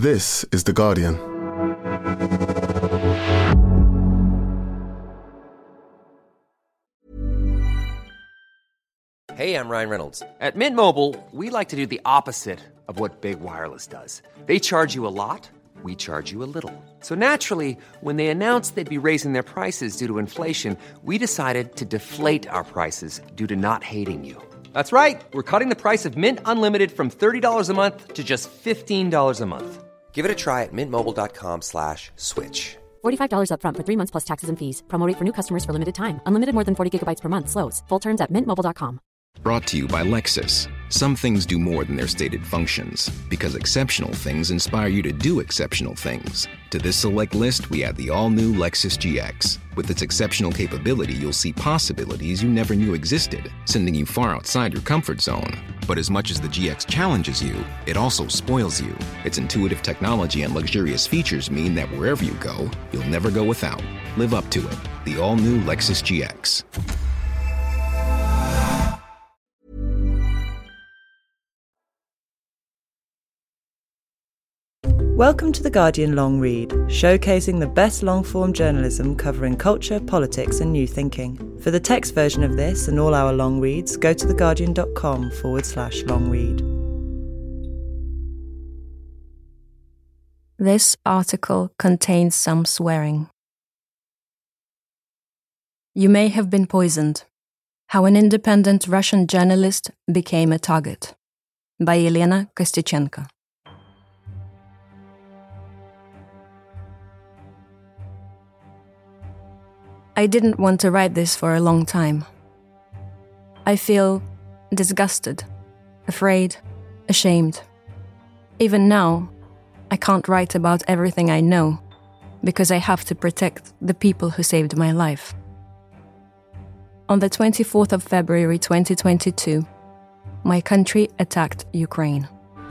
This is The Guardian. Hey, I'm Ryan Reynolds. At Mint Mobile, we like to do the opposite of what Big Wireless does. They charge you a lot, we charge you a little. So naturally, when they announced they'd be raising their prices due to inflation, we decided to deflate our prices due to not hating you. That's right. We're cutting the price of Mint Unlimited from $30 a month to just $15 a month. Give it a try at mintmobile.com/switch. $45 up front for 3 months plus taxes and fees. Promo rate for new customers for limited time. Unlimited more than 40 gigabytes per month. Slows full terms at mintmobile.com. Brought to you by Lexus. Some things do more than their stated functions, because exceptional things inspire you to do exceptional things. To this select list, we add the all-new Lexus GX. With its exceptional capability, you'll see possibilities you never knew existed, sending you far outside your comfort zone. But as much as the GX challenges you, it also spoils you. Its intuitive technology and luxurious features mean that wherever you go, you'll never go without. Live up to it. The all-new Lexus GX. Welcome to The Guardian Long Read, showcasing the best long-form journalism covering culture, politics and new thinking. For the text version of this and all our long reads, go to theguardian.com/long read. This article contains some swearing. You may have been poisoned. How an independent Russian journalist became a target. By Elena Kostechenko. I didn't want to write this for a long time. I feel disgusted, afraid, ashamed. Even now, I can't write about everything I know because I have to protect the people who saved my life. On the 24th of February 2022, my country attacked Ukraine.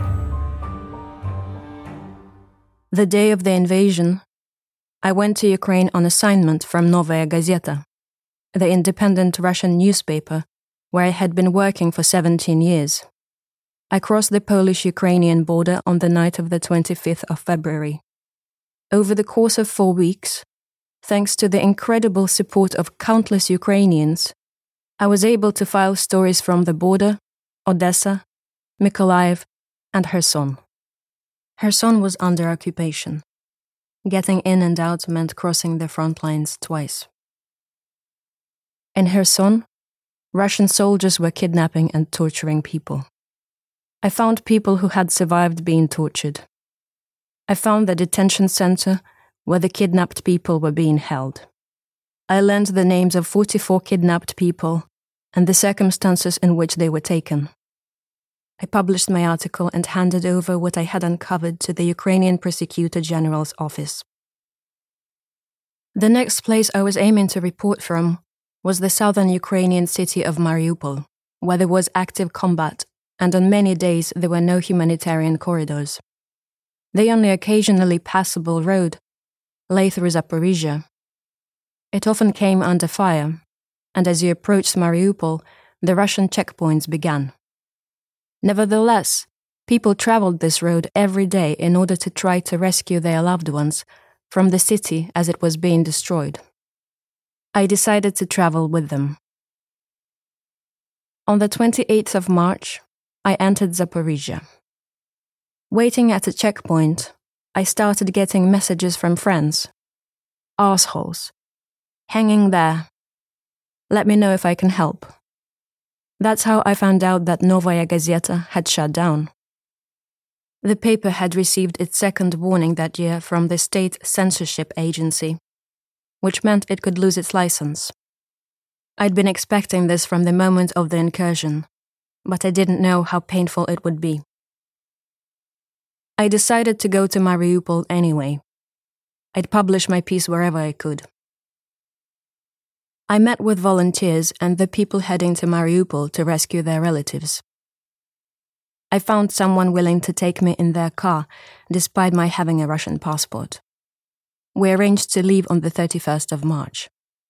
The day of the invasion, I went to Ukraine on assignment from Novaya Gazeta, the independent Russian newspaper where I had been working for 17 years. I crossed the Polish-Ukrainian border on the night of the 25th of February. Over the course of 4 weeks, thanks to the incredible support of countless Ukrainians, I was able to file stories from the border, Odessa, Mykolaiv, and Kherson. Kherson was under occupation. Getting in and out meant crossing the front lines twice. In Kherson, Russian soldiers were kidnapping and torturing people. I found people who had survived being tortured. I found the detention center where the kidnapped people were being held. I learned the names of 44 kidnapped people and the circumstances in which they were taken. I published my article and handed over what I had uncovered to the Ukrainian Prosecutor General's office. The next place I was aiming to report from was the southern Ukrainian city of Mariupol, where there was active combat, and on many days there were no humanitarian corridors. The only occasionally passable road lay through Zaporizhia. It often came under fire, and as you approached Mariupol, the Russian checkpoints began. Nevertheless, people traveled this road every day in order to try to rescue their loved ones from the city as it was being destroyed. I decided to travel with them. On the 28th of March, I entered Zaporizhia. Waiting at a checkpoint, I started getting messages from friends. Arseholes. Hanging there. Let me know if I can help. That's how I found out that Novaya Gazeta had shut down. The paper had received its second warning that year from the state censorship agency, which meant it could lose its license. I'd been expecting this from the moment of the incursion, but I didn't know how painful it would be. I decided to go to Mariupol anyway. I'd publish my piece wherever I could. I met with volunteers and the people heading to Mariupol to rescue their relatives. I found someone willing to take me in their car, despite my having a Russian passport. We arranged to leave on the 31st of March.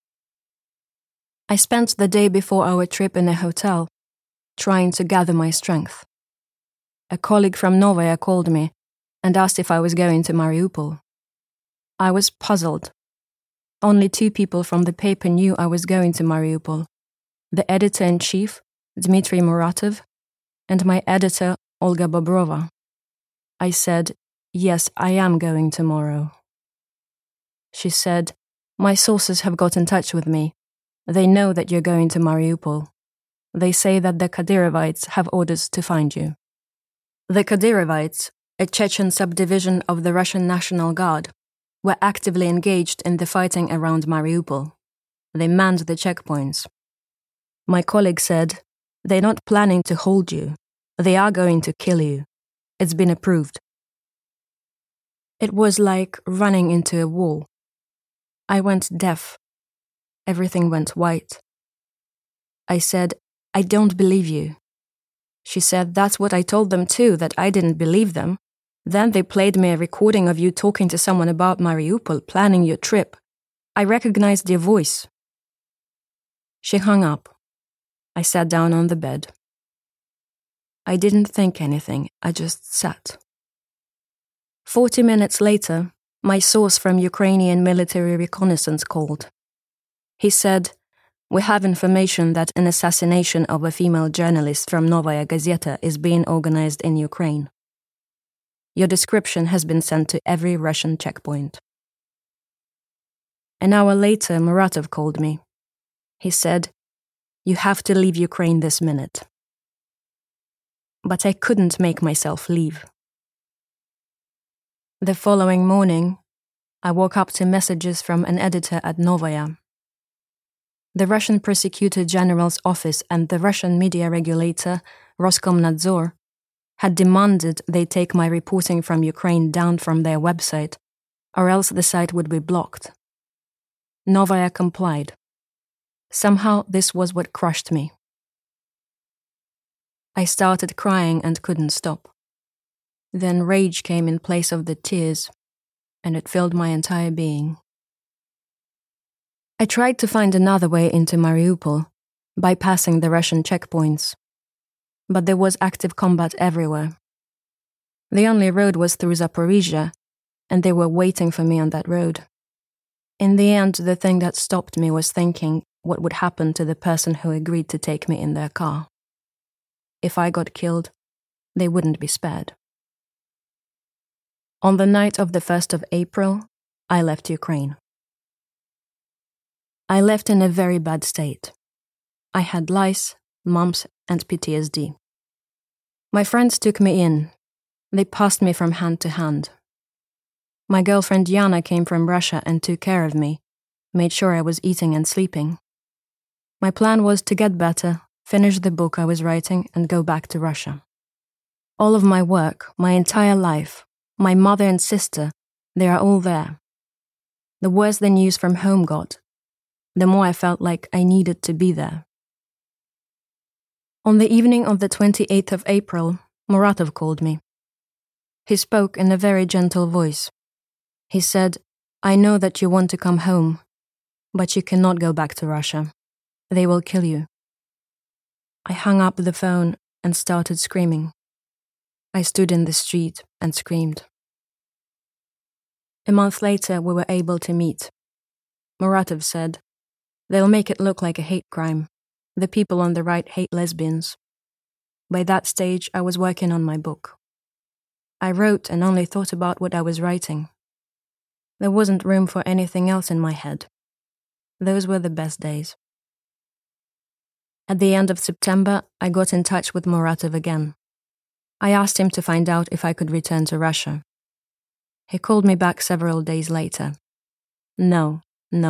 I spent the day before our trip in a hotel, trying to gather my strength. A colleague from Novaya called me, and asked if I was going to Mariupol. I was puzzled. Only 2 people from the paper knew I was going to Mariupol: the editor-in-chief, Dmitry Muratov, and my editor, Olga Bobrova. I said, "Yes, I am going tomorrow." She said, "My sources have got in touch with me. They know that you're going to Mariupol. They say that the Kadyrovites have orders to find you." The Kadyrovites, a Chechen subdivision of the Russian National Guard, were actively engaged in the fighting around Mariupol. They manned the checkpoints. My colleague said, "They're not planning to hold you. They are going to kill you. It's been approved." It was like running into a wall. I went deaf. Everything went white. I said, "I don't believe you." She said, "That's what I told them too, that I didn't believe them. Then they played me a recording of you talking to someone about Mariupol, planning your trip. I recognized your voice." She hung up. I sat down on the bed. I didn't think anything, I just sat. 40 minutes later, my source from Ukrainian military reconnaissance called. He said, "We have information that an assassination of a female journalist from Novaya Gazeta is being organized in Ukraine. Your description has been sent to every Russian checkpoint." An hour later, Muratov called me. He said, "You have to leave Ukraine this minute." But I couldn't make myself leave. The following morning, I woke up to messages from an editor at Novaya. The Russian Prosecutor General's office and the Russian media regulator, Roskomnadzor, had demanded they take my reporting from Ukraine down from their website, or else the site would be blocked. Novaya complied. Somehow this was what crushed me. I started crying and couldn't stop. Then rage came in place of the tears, and it filled my entire being. I tried to find another way into Mariupol, bypassing the Russian checkpoints. But there was active combat everywhere. The only road was through Zaporizhia, and they were waiting for me on that road. In the end, the thing that stopped me was thinking what would happen to the person who agreed to take me in their car. If I got killed, they wouldn't be spared. On the night of the 1st of April, I left Ukraine. I left in a very bad state. I had lice, mumps, and PTSD. My friends took me in. They passed me from hand to hand. My girlfriend Yana came from Russia and took care of me, made sure I was eating and sleeping. My plan was to get better, finish the book I was writing, and go back to Russia. All of my work, my entire life, my mother and sister, they are all there. The worse the news from home got, the more I felt like I needed to be there. On the evening of the 28th of April, Muratov called me. He spoke in a very gentle voice. He said, "I know that you want to come home, but you cannot go back to Russia. They will kill you." I hung up the phone and started screaming. I stood in the street and screamed. A month later, we were able to meet. Muratov said, "They'll make it look like a hate crime. The people on the right hate lesbians." By that stage, I was working on my book. I wrote and only thought about what I was writing. There wasn't room for anything else in my head. Those were the best days. At the end of September, I got in touch with Muratov again. I asked him to find out if I could return to Russia. He called me back several days later. No.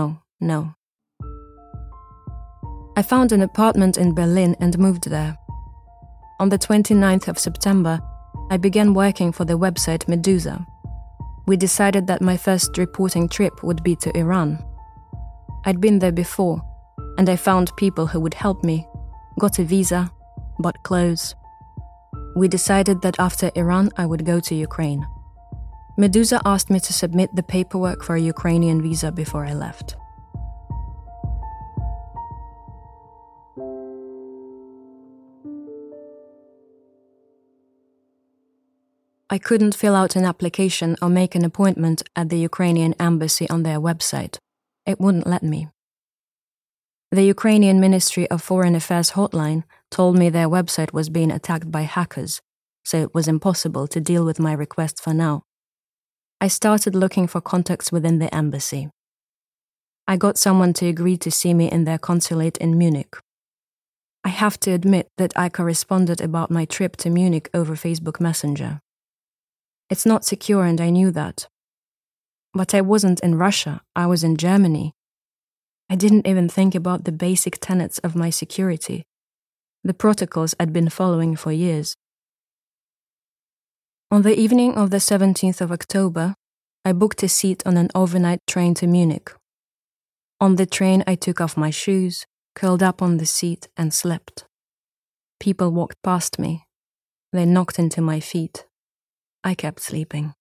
I found an apartment in Berlin and moved there. On the 29th of September, I began working for the website Meduza. We decided that my first reporting trip would be to Iran. I'd been there before, and I found people who would help me, got a visa, bought clothes. We decided that after Iran, I would go to Ukraine. Meduza asked me to submit the paperwork for a Ukrainian visa before I left. I couldn't fill out an application or make an appointment at the Ukrainian embassy on their website. It wouldn't let me. The Ukrainian Ministry of Foreign Affairs hotline told me their website was being attacked by hackers, so it was impossible to deal with my request for now. I started looking for contacts within the embassy. I got someone to agree to see me in their consulate in Munich. I have to admit that I corresponded about my trip to Munich over Facebook Messenger. It's not secure and I knew that. But I wasn't in Russia, I was in Germany. I didn't even think about the basic tenets of my security, the protocols I'd been following for years. On the evening of the 17th of October, I booked a seat on an overnight train to Munich. On the train, I took off my shoes, curled up on the seat and slept. People walked past me. They knocked into my feet. I kept sleeping.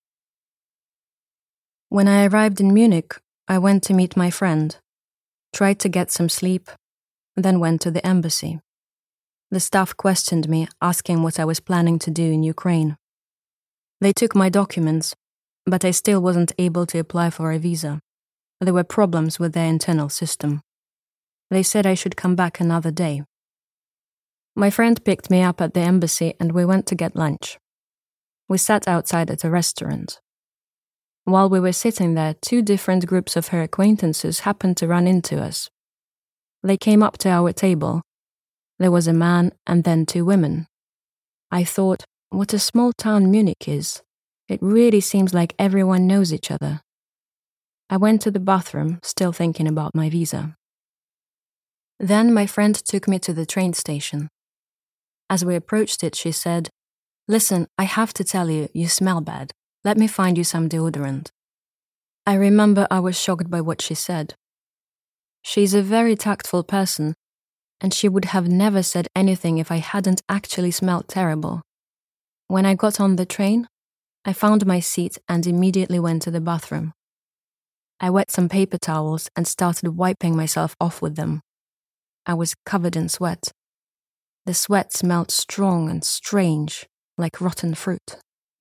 When I arrived in Munich, I went to meet my friend, tried to get some sleep, then went to the embassy. The staff questioned me, asking what I was planning to do in Ukraine. They took my documents, but I still wasn't able to apply for a visa. There were problems with their internal system. They said I should come back another day. My friend picked me up at the embassy and we went to get lunch. We sat outside at a restaurant. While we were sitting there, 2 different groups of her acquaintances happened to run into us. They came up to our table. There was a man and then 2 women. I thought, what a small town Munich is. It really seems like everyone knows each other. I went to the bathroom, still thinking about my visa. Then my friend took me to the train station. As we approached it, she said, "Listen, I have to tell you, you smell bad. Let me find you some deodorant." I remember I was shocked by what she said. She's a very tactful person, and she would have never said anything if I hadn't actually smelled terrible. When I got on the train, I found my seat and immediately went to the bathroom. I wet some paper towels and started wiping myself off with them. I was covered in sweat. The sweat smelled strong and strange, like rotten fruit.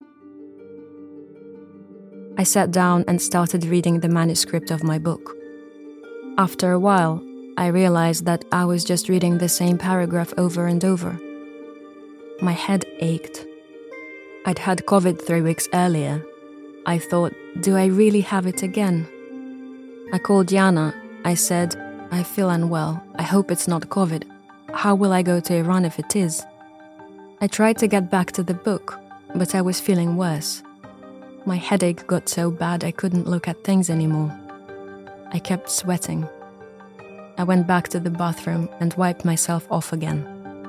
I sat down and started reading the manuscript of my book. After a while, I realized that I was just reading the same paragraph over and over. My head ached. I'd had COVID 3 weeks earlier. I thought, do I really have it again? I called Yana. I said, I feel unwell. I hope it's not COVID. How will I go to Iran if it is? I tried to get back to the book, but I was feeling worse. My headache got so bad I couldn't look at things anymore. I kept sweating. I went back to the bathroom and wiped myself off again.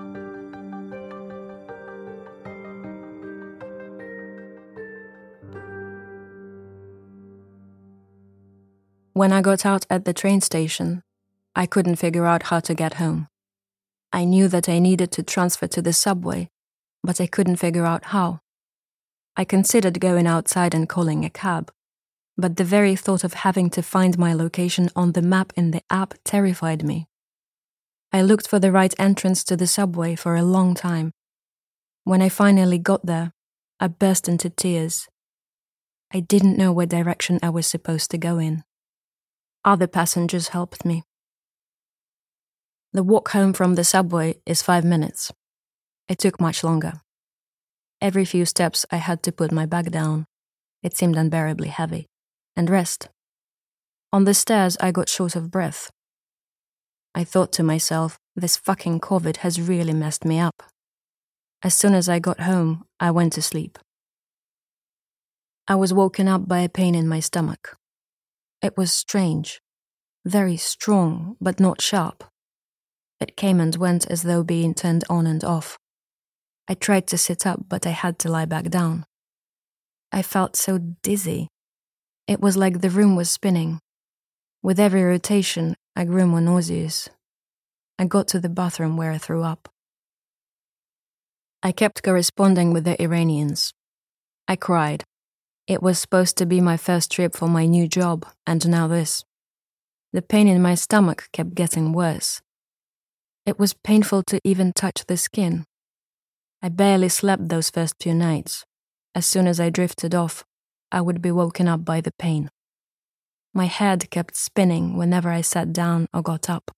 When I got out at the train station, I couldn't figure out how to get home. I knew that I needed to transfer to the subway, but I couldn't figure out how. I considered going outside and calling a cab, but the very thought of having to find my location on the map in the app terrified me. I looked for the right entrance to the subway for a long time. When I finally got there, I burst into tears. I didn't know what direction I was supposed to go in. Other passengers helped me. The walk home from the subway is 5 minutes. It took much longer. Every few steps I had to put my bag down. It seemed unbearably heavy. And rest. On the stairs I got short of breath. I thought to myself, this fucking COVID has really messed me up. As soon as I got home, I went to sleep. I was woken up by a pain in my stomach. It was strange. Very strong, but not sharp. It came and went as though being turned on and off. I tried to sit up, but I had to lie back down. I felt so dizzy. It was like the room was spinning. With every rotation, I grew more nauseous. I got to the bathroom where I threw up. I kept corresponding with the Iranians. I cried. It was supposed to be my first trip for my new job, and now this. The pain in my stomach kept getting worse. It was painful to even touch the skin. I barely slept those first few nights. as soon as I drifted off, I would be woken up by the pain. My head kept spinning whenever I sat down or got up.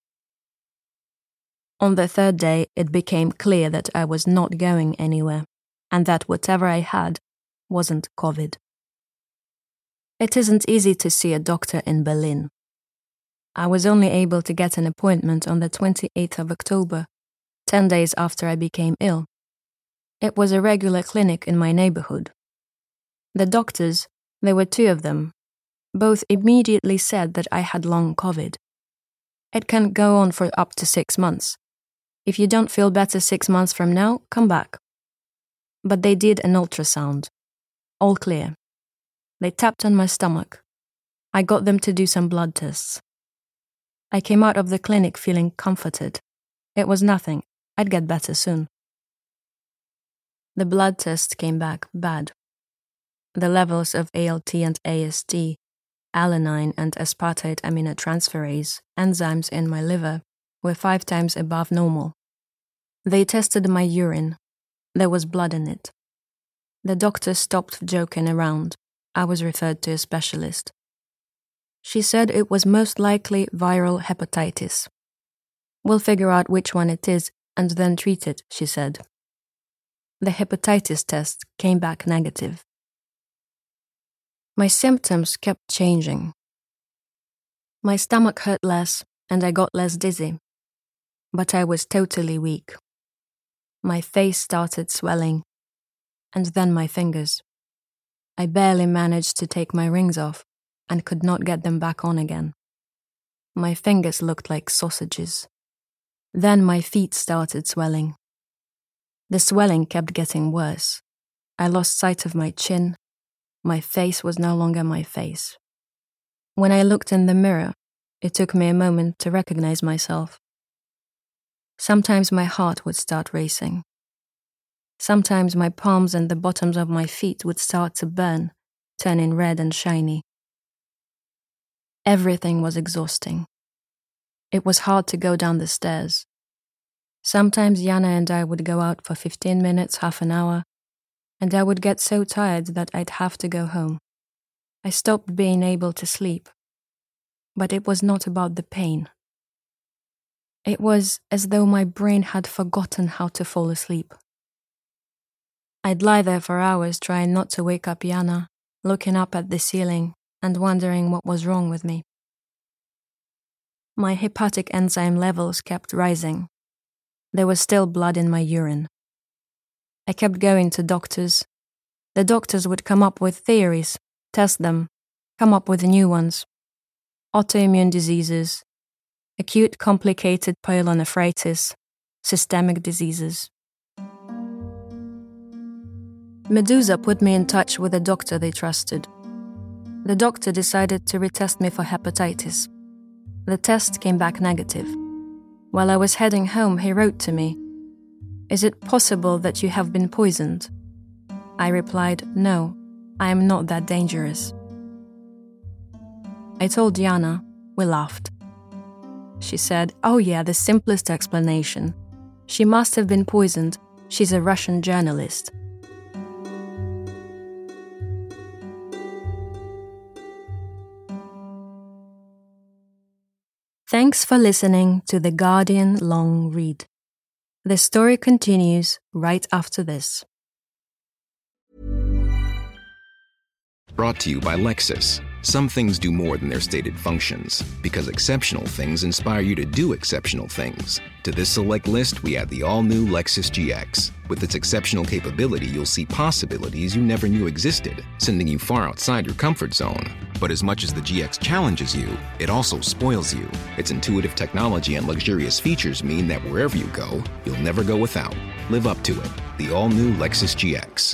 On the third day, it became clear that I was not going anywhere, and that whatever I had wasn't COVID. It isn't easy to see a doctor in Berlin. I was only able to get an appointment on the 28th of October, 10 days after I became ill. It was a regular clinic in my neighborhood. The doctors, there were 2 of them, both immediately said that I had long COVID. It can go on for up to 6 months. If you don't feel better 6 months from now, come back. But they did an ultrasound. All clear. They tapped on my stomach. I got them to do some blood tests. I came out of the clinic feeling comforted. It was nothing. I'd get better soon. The blood test came back bad. The levels of ALT and AST, alanine and aspartate aminotransferase, enzymes in my liver, were 5 times above normal. They tested my urine. There was blood in it. The doctor stopped joking around. I was referred to a specialist. She said it was most likely viral hepatitis. We'll figure out which one it is and then treat it, she said. The hepatitis test came back negative. My symptoms kept changing. My stomach hurt less and I got less dizzy, but I was totally weak. My face started swelling, and then my fingers. I barely managed to take my rings off and could not get them back on again. My fingers looked like sausages. Then my feet started swelling. The swelling kept getting worse. I lost sight of my chin. My face was no longer my face. When I looked in the mirror, it took me a moment to recognize myself. Sometimes my heart would start racing. Sometimes my palms and the bottoms of my feet would start to burn, turning red and shiny. Everything was exhausting. It was hard to go down the stairs. Sometimes Jana and I would go out for 15 minutes, half an hour, and I would get so tired that I'd have to go home. I stopped being able to sleep. But it was not about the pain. It was as though my brain had forgotten how to fall asleep. I'd lie there for hours trying not to wake up Jana, looking up at the ceiling and wondering what was wrong with me. My hepatic enzyme levels kept rising. There was still blood in my urine. I kept going to doctors. The doctors would come up with theories, test them, come up with new ones. Autoimmune diseases, acute complicated pyelonephritis, systemic diseases. Medusa put me in touch with a doctor they trusted. The doctor decided to retest me for hepatitis. The test came back negative. While I was heading home, he wrote to me, "Is it possible that you have been poisoned?" I replied, "No, I am not that dangerous." I told Jana. We laughed. She said, "Oh yeah, the simplest explanation. She must have been poisoned. She's a Russian journalist." Thanks for listening to The Guardian Long Read. The story continues right after this. Brought to you by Lexus. Some things do more than their stated functions, because exceptional things inspire you to do exceptional things. To this select list, we add the all-new Lexus GX. With its exceptional capability, you'll see possibilities you never knew existed, sending you far outside your comfort zone. But as much as the GX challenges you, it also spoils you. Its intuitive technology and luxurious features mean that wherever you go, you'll never go without. Live up to it. The all-new Lexus GX.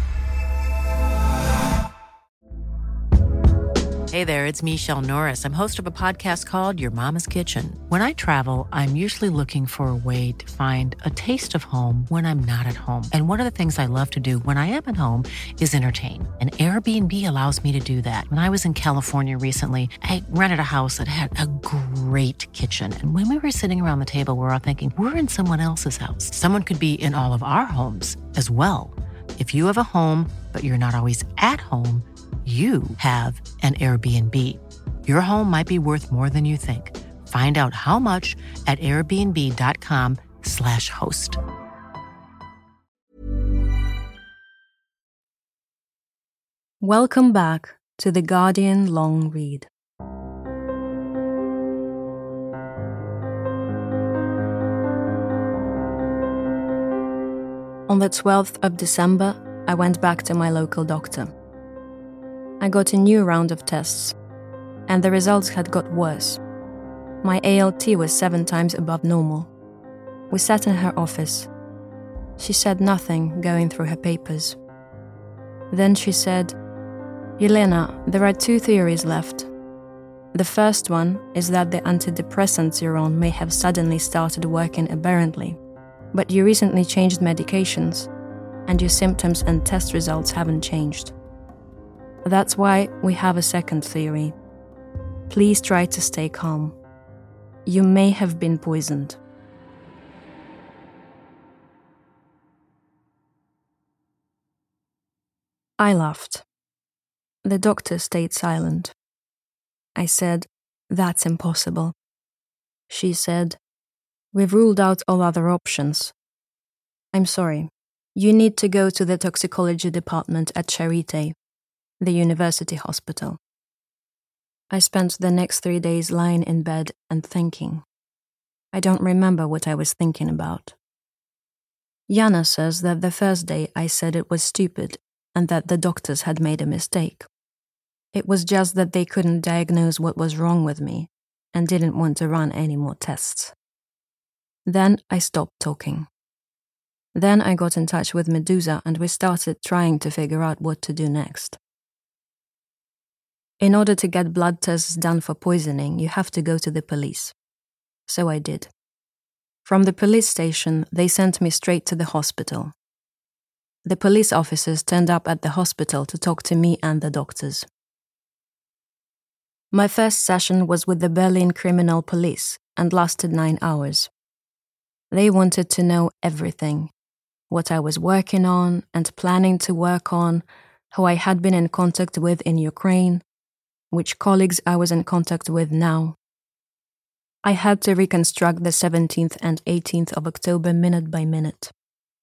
Hey there, it's Michelle Norris. I'm host of a podcast called Your Mama's Kitchen. When I travel, I'm usually looking for a way to find a taste of home when I'm not at home. And one of the things I love to do when I am at home is entertain. And Airbnb allows me to do that. When I was in California recently, I rented a house that had a great kitchen. And when we were sitting around the table, we were all thinking, we're in someone else's house. Someone could be in all of our homes as well. If you have a home, but you're not always at home, you have an Airbnb. Your home might be worth more than you think. Find out how much at airbnb.com/host. Welcome back to The Guardian Long Read. On the 12th of December, I went back to my local doctor. I got a new round of tests, and the results had got worse. My ALT was 7 times above normal. We sat in her office. She said nothing, going through her papers. Then she said, "Yelena, there are 2 theories left. The first one is that the antidepressants you're on may have suddenly started working aberrantly, but you recently changed medications, and your symptoms and test results haven't changed. That's why we have a second theory. Please try to stay calm. You may have been poisoned." I laughed. The doctor stayed silent. I said, "That's impossible." She said, "We've ruled out all other options. I'm sorry. You need to go to the toxicology department at Charité, the university hospital." I spent the next 3 days lying in bed and thinking. I don't remember what I was thinking about. Jana says that the first day I said it was stupid and that the doctors had made a mistake. It was just that they couldn't diagnose what was wrong with me and didn't want to run any more tests. Then I stopped talking. Then I got in touch with Medusa and we started trying to figure out what to do next. In order to get blood tests done for poisoning, you have to go to the police. So I did. From the police station, they sent me straight to the hospital. The police officers turned up at the hospital to talk to me and the doctors. My first session was with the Berlin Criminal Police and lasted 9 hours. They wanted to know everything: what I was working on and planning to work on, who I had been in contact with in Ukraine, which colleagues I was in contact with now. I had to reconstruct the 17th and 18th of October minute by minute.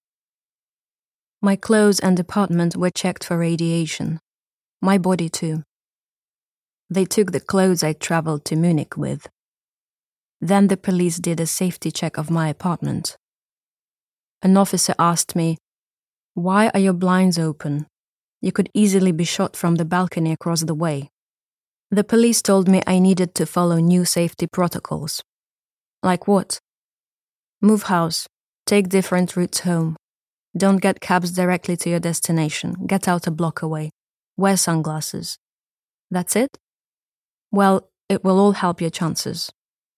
My clothes and apartment were checked for radiation. My body too. They took the clothes I traveled to Munich with. Then the police did a safety check of my apartment. An officer asked me, "Why are your blinds open? You could easily be shot from the balcony across the way." The police told me I needed to follow new safety protocols. Like what? Move house. Take different routes home. Don't get cabs directly to your destination. Get out a block away. Wear sunglasses. That's it? Well, it will all help your chances.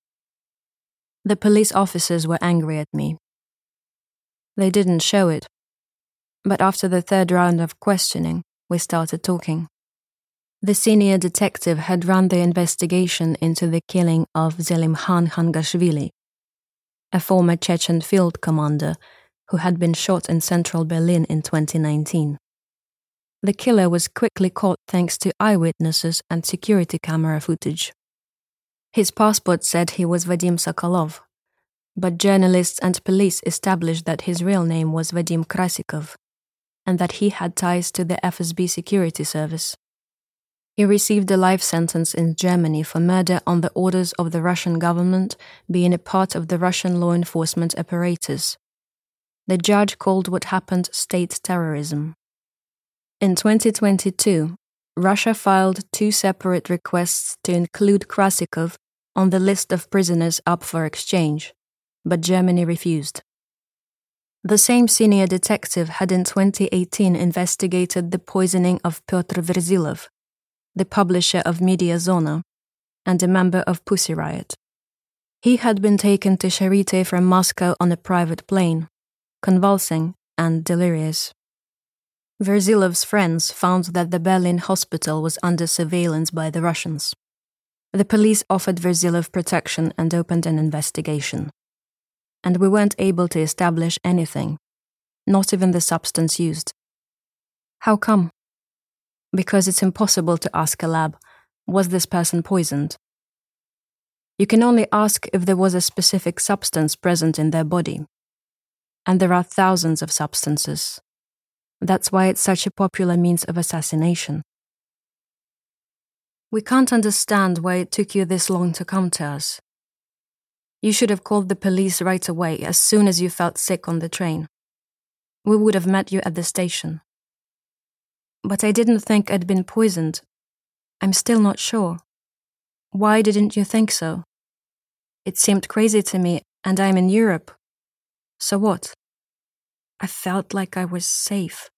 The police officers were angry at me. They didn't show it. But after the 3rd round of questioning, we started talking. The senior detective had run the investigation into the killing of Zelimkhan Khangashvili, a former Chechen field commander who had been shot in central Berlin in 2019. The killer was quickly caught thanks to eyewitnesses and security camera footage. His passport said he was Vadim Sokolov, but journalists and police established that his real name was Vadim Krasikov, and that he had ties to the FSB security service. He received a life sentence in Germany for murder on the orders of the Russian government, being a part of the Russian law enforcement apparatus. The judge called what happened state terrorism. In 2022, Russia filed 2 separate requests to include Krasikov on the list of prisoners up for exchange, but Germany refused. The same senior detective had in 2018 investigated the poisoning of Pyotr Verzilov, the publisher of Media Zona, and a member of Pussy Riot. He had been taken to Charité from Moscow on a private plane, convulsing and delirious. Verzilov's friends found that the Berlin hospital was under surveillance by the Russians. The police offered Verzilov protection and opened an investigation. And we weren't able to establish anything, not even the substance used. How come? Because it's impossible to ask a lab, was this person poisoned? You can only ask if there was a specific substance present in their body. And there are thousands of substances. That's why it's such a popular means of assassination. We can't understand why it took you this long to come to us. You should have called the police right away as soon as you felt sick on the train. We would have met you at the station. But I didn't think I'd been poisoned. I'm still not sure. Why didn't you think so? It seemed crazy to me, and I'm in Europe. So what? I felt like I was safe.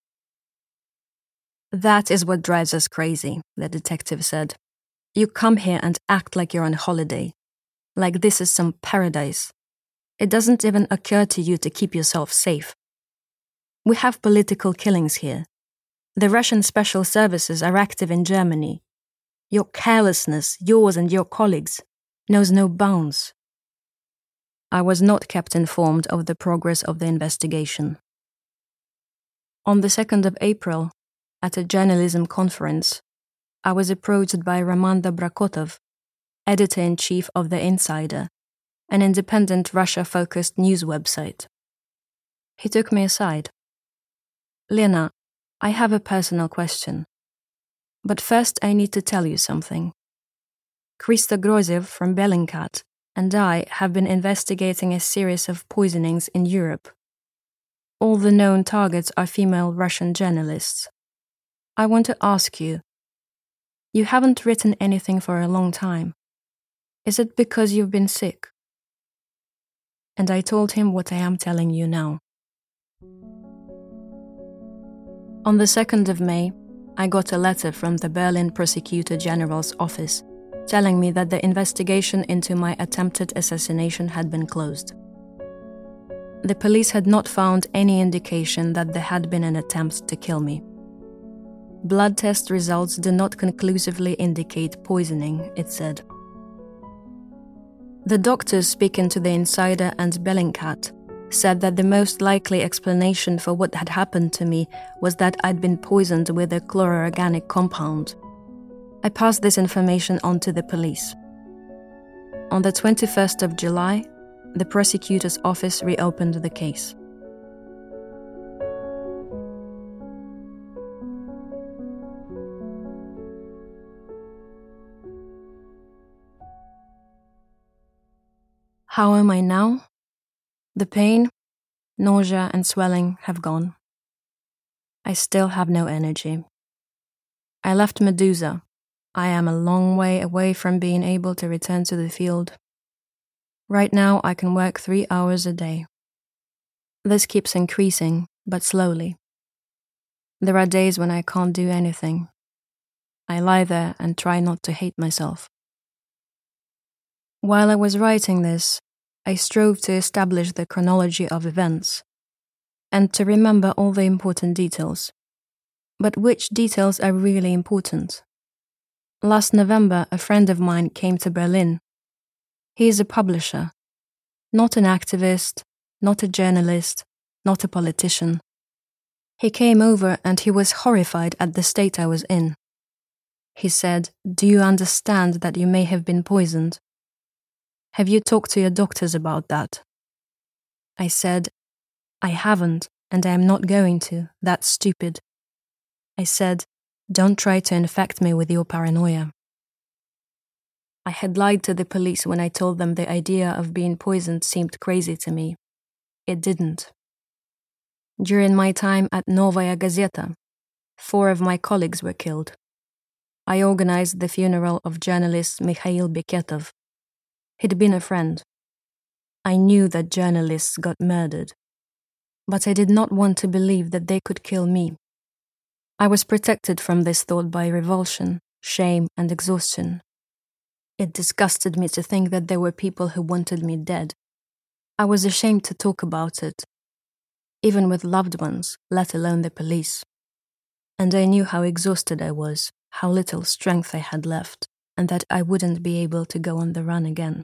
That is what drives us crazy, the detective said. You come here and act like you're on holiday, like this is some paradise. It doesn't even occur to you to keep yourself safe. We have political killings here. The Russian special services are active in Germany. Your carelessness, yours and your colleagues, knows no bounds. I was not kept informed of the progress of the investigation. On the 2nd of April, at a journalism conference, I was approached by Roman Dobrakotov, editor-in-chief of The Insider, an independent Russia-focused news website. He took me aside. Lena, I have a personal question. But first I need to tell you something. Christo Groziev from Bellingcat and I have been investigating a series of poisonings in Europe. All the known targets are female Russian journalists. I want to ask you, you haven't written anything for a long time. Is it because you've been sick? And I told him what I am telling you now. On the 2nd of May, I got a letter from the Berlin Prosecutor General's office telling me that the investigation into my attempted assassination had been closed. The police had not found any indication that there had been an attempt to kill me. Blood test results do not conclusively indicate poisoning, it said. The doctors speaking to The Insider and Bellingcat said that the most likely explanation for what had happened to me was that I'd been poisoned with a chloroorganic compound. I passed this information on to the police. On the 21st of July, the prosecutor's office reopened the case. How am I now? The pain, nausea, and swelling have gone. I still have no energy. I left Medusa. I am a long way away from being able to return to the field. Right now, I can work 3 hours a day. This keeps increasing, but slowly. There are days when I can't do anything. I lie there and try not to hate myself. While I was writing this, I strove to establish the chronology of events and to remember all the important details. But which details are really important? Last November, a friend of mine came to Berlin. He is a publisher, not an activist, not a journalist, not a politician. He came over and he was horrified at the state I was in. He said, "Do you understand that you may have been poisoned? Have you talked to your doctors about that?" I said, "I haven't, and I am not going to. That's stupid." I said, "Don't try to infect me with your paranoia." I had lied to the police when I told them the idea of being poisoned seemed crazy to me. It didn't. During my time at Novaya Gazeta, 4 of my colleagues were killed. I organized the funeral of journalist Mikhail Beketov. He'd been a friend. I knew that journalists got murdered, but I did not want to believe that they could kill me. I was protected from this thought by revulsion, shame, and exhaustion. It disgusted me to think that there were people who wanted me dead. I was ashamed to talk about it, even with loved ones, let alone the police. And I knew how exhausted I was, how little strength I had left, and that I wouldn't be able to go on the run again.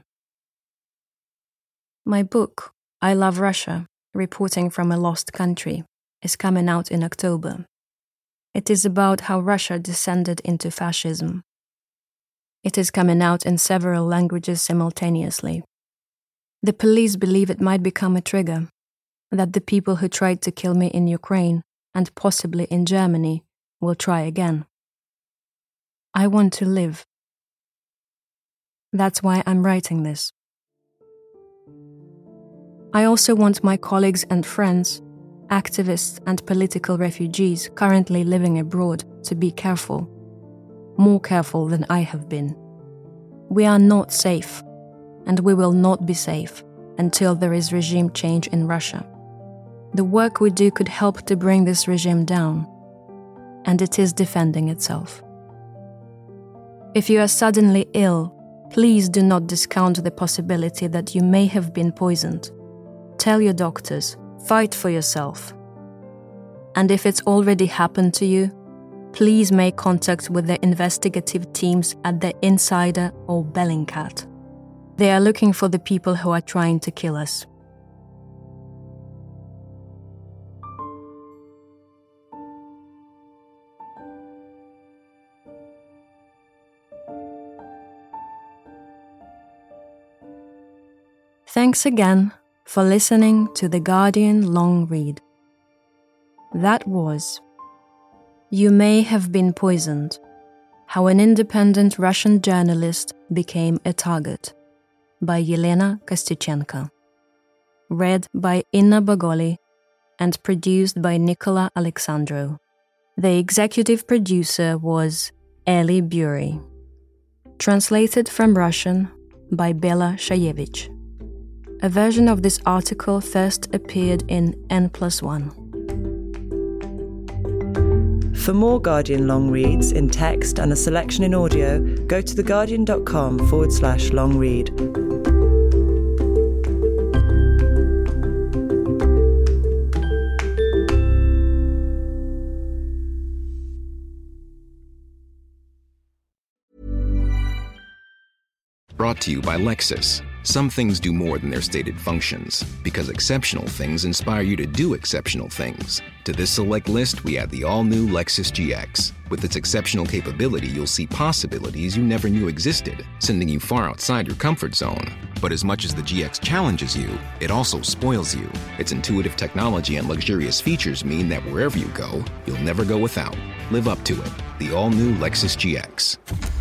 My book, I Love Russia, Reporting from a Lost Country, is coming out in October. It is about how Russia descended into fascism. It is coming out in several languages simultaneously. The police believe it might become a trigger, that the people who tried to kill me in Ukraine and possibly in Germany will try again. I want to live. That's why I'm writing this. I also want my colleagues and friends, activists and political refugees currently living abroad to be careful, more careful than I have been. We are not safe, and we will not be safe until there is regime change in Russia. The work we do could help to bring this regime down, and it is defending itself. If you are suddenly ill, please do not discount the possibility that you may have been poisoned. Tell your doctors, fight for yourself. And if it's already happened to you, please make contact with the investigative teams at the Insider or Bellingcat. They are looking for the people who are trying to kill us. Thanks again for listening to The Guardian Long Read. That was You May Have Been Poisoned, How an Independent Russian Journalist Became a Target, by Yelena Kostychenko. Read by Inna Bagoli and produced by Nicola Alexandrou. The executive producer was Eli Bury. Translated from Russian by Bela Shayevich. A version of this article first appeared in N+1. For more Guardian long reads in text and a selection in audio, go to theguardian.com/long read. Brought to you by Lexus. Some things do more than their stated functions, because exceptional things inspire you to do exceptional things. To this select list, we add the all-new Lexus GX. With its exceptional capability, you'll see possibilities you never knew existed, sending you far outside your comfort zone. But as much as the GX challenges you, it also spoils you. Its intuitive technology and luxurious features mean that wherever you go, you'll never go without. Live up to it. The all-new Lexus GX.